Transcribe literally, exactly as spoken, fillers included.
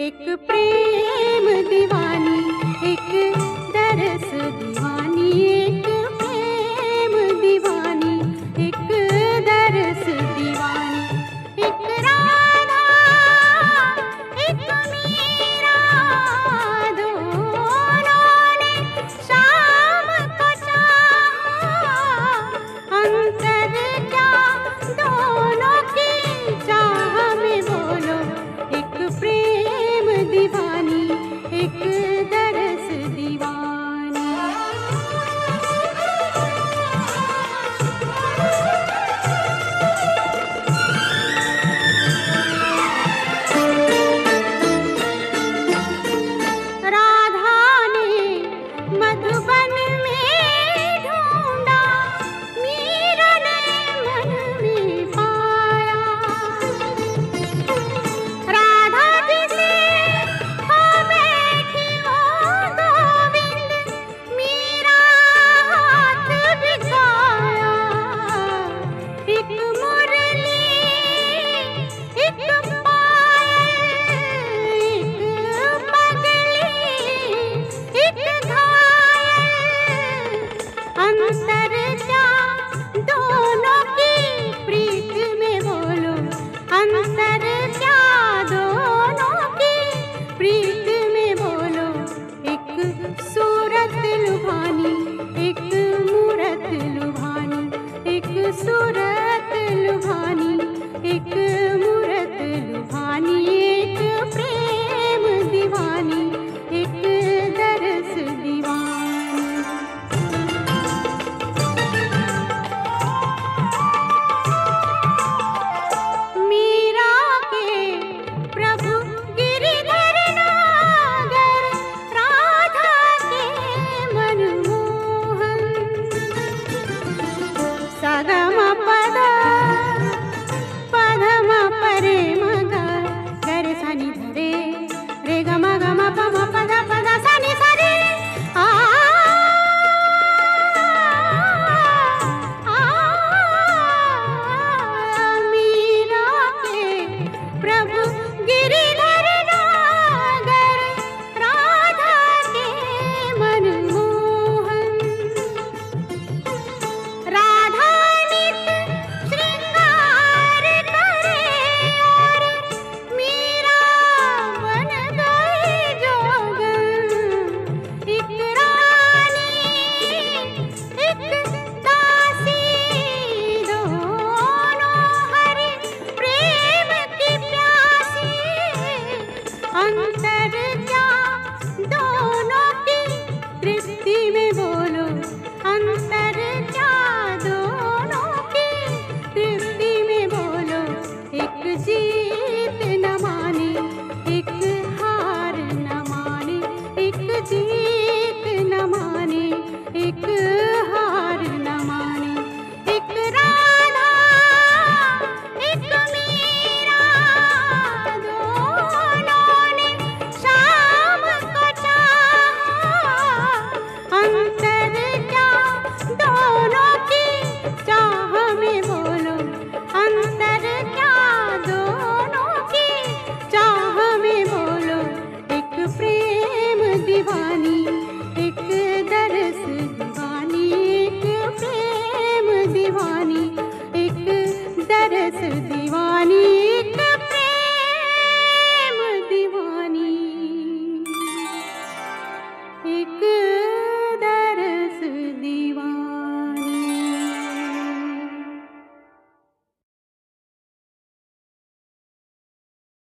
एक प्रेम दीवानी, एक दरस दीवानी, एक प्रेम दीवानी, एक दरस दीवानी। एक राधा एक मीरा, दोनों ने शाम को चाहा, अंतर क्या दोनों की चाह में बोलो। एक प्रेम दीवानी, एक दरस दीवानी। राधा ने मधुबन में ढूंढा, मीरा ने मन में पाया। राधा जिसे हो बैठी वो गोविंद, मीरा हाथ बिगाया। एक मुरली, एक पायल, एक पगली, एक घायल, अंतर क्या दोनों की प्रीत में बोलो। अंतर क्या दोनों की प्रीत में बोलो। एक सूरत लुभानी, एक मूरत लुभानी, एक सूरत लुभानी, एक मूरत लुभानी। एक प्रेम दीवानी, एक दरस दीवानी। मीरा के प्रभु गिरिधर नागर, राधा के मनमोहन। सगम पद पधम परे मग, गरे सनि धरे रे गम गम पम पद पद सनि सरे। आ आ मीरा के प्रभु गिरिधर नागर, राधा के मनमोहन। राधा नित श्रृंगार करे और मीरा बन गई जोगन। एक रानी, एक दासी, दोनों हरि प्रेम की प्यासी। अंतर क्या दोनों की तृप्ति में बोलो। अंतर क्या दोनों की तृप्ति में बोलो। एक जी